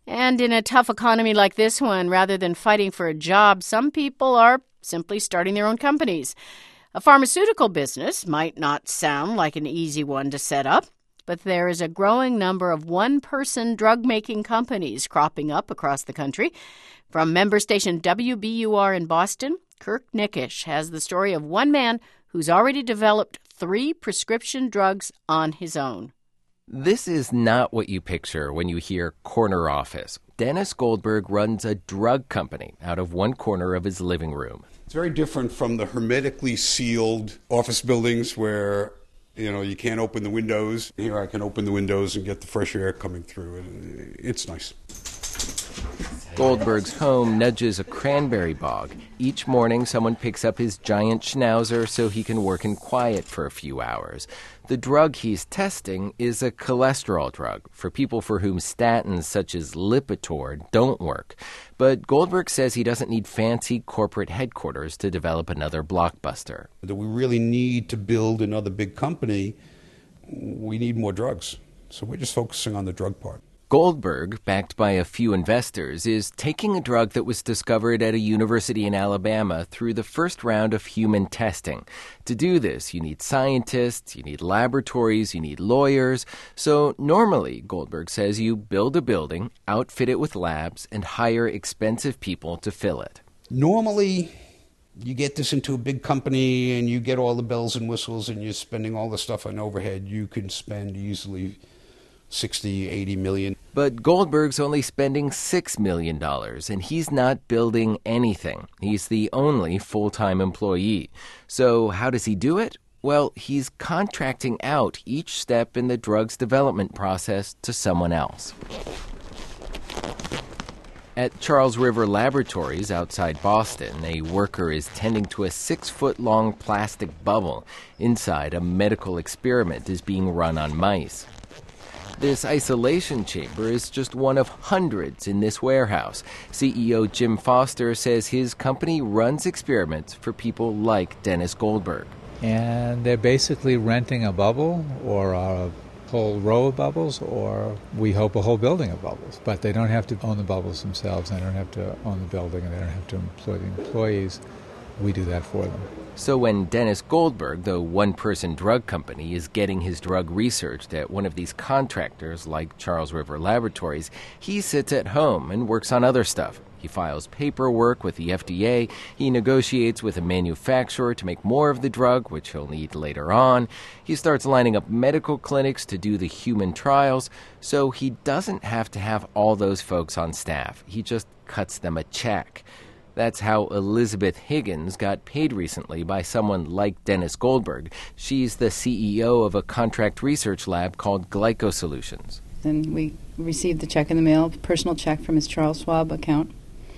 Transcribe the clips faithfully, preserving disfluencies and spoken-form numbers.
And in a tough economy like this one, rather than fighting for a job, some people are simply starting their own companies. A pharmaceutical business might not sound like an easy one to set up, but there is a growing number of one-person drug-making companies cropping up across the country. From member station W B U R in Boston, Kirk Nickish has the story of one man who's already developed three prescription drugs on his own. This is not what you picture when you hear corner office. Dennis Goldberg runs a drug company out of one corner of his living room. It's very different from the hermetically sealed office buildings where, you know, you can't open the windows. Here I can open the windows and get the fresh air coming through. It's nice. Goldberg's home nudges a cranberry bog. Each morning, someone picks up his giant schnauzer so he can work in quiet for a few hours. The drug he's testing is a cholesterol drug for people for whom statins such as Lipitor don't work. But Goldberg says he doesn't need fancy corporate headquarters to develop another blockbuster. That we really need to build another big company. We need more drugs. So we're just focusing on the drug part. Goldberg, backed by a few investors, is taking a drug that was discovered at a university in Alabama through the first round of human testing. To do this, you need scientists, you need laboratories, you need lawyers. So normally, Goldberg says, you build a building, outfit it with labs, and hire expensive people to fill it. Normally, you get this into a big company and you get all the bells and whistles and you're spending all the stuff on overhead. You can spend easily sixty, eighty million. But Goldberg's only spending six million dollars, and he's not building anything. He's the only full-time employee. So how does he do it? Well, he's contracting out each step in the drug's development process to someone else. At Charles River Laboratories outside Boston, a worker is tending to a six-foot-long plastic bubble. Inside, a medical experiment is being run on mice. This isolation chamber is just one of hundreds in this warehouse. C E O Jim Foster says his company runs experiments for people like Dennis Goldberg. And they're basically renting a bubble or a whole row of bubbles, or we hope a whole building of bubbles. But they don't have to own the bubbles themselves. They don't have to own the building, and they don't have to employ the employees. We do that for them. So when Dennis Goldberg, the one-person drug company, is getting his drug researched at one of these contractors like Charles River Laboratories, he sits at home and works on other stuff. He files paperwork with the F D A. He negotiates with a manufacturer to make more of the drug, which he'll need later on. He starts lining up medical clinics to do the human trials, so he doesn't have to have all those folks on staff. He just cuts them a check. That's how Elizabeth Higgins got paid recently by someone like Dennis Goldberg. She's the C E O of a contract research lab called GlycoSolutions. Then we received the check in the mail, personal check from his Charles Schwab account.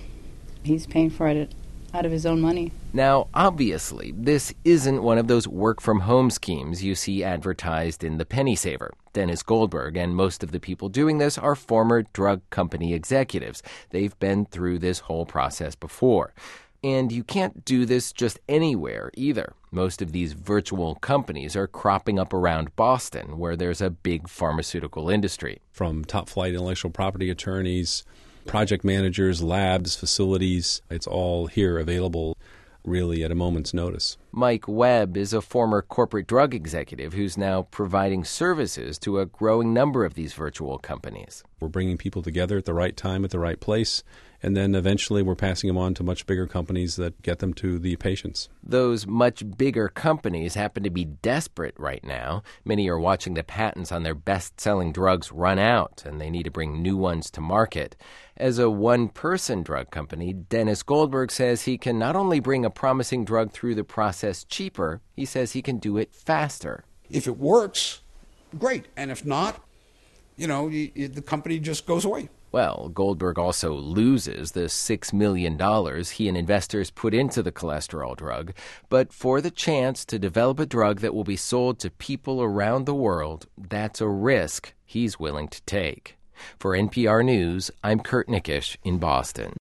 He's paying for it out of his own money. Now, obviously, this isn't one of those work-from-home schemes you see advertised in the penny saver. Dennis Goldberg and most of the people doing this are former drug company executives. They've been through this whole process before. And you can't do this just anywhere either. Most of these virtual companies are cropping up around Boston, where there's a big pharmaceutical industry. From top-flight intellectual property attorneys, project managers, labs, facilities, it's all here available really at a moment's notice. Mike Webb is a former corporate drug executive who's now providing services to a growing number of these virtual companies. We're bringing people together at the right time, at the right place, and then eventually we're passing them on to much bigger companies that get them to the patients. Those much bigger companies happen to be desperate right now. Many are watching the patents on their best-selling drugs run out, and they need to bring new ones to market. As a one-person drug company, Dennis Goldberg says he can not only bring a promising drug through the process cheaper, he says he can do it faster. If it works, great. And if not, you know, you, you, the company just goes away. Well, Goldberg also loses the six million dollars he and investors put into the cholesterol drug, but for the chance to develop a drug that will be sold to people around the world, that's a risk he's willing to take. For N P R News, I'm Kurt Nickish in Boston.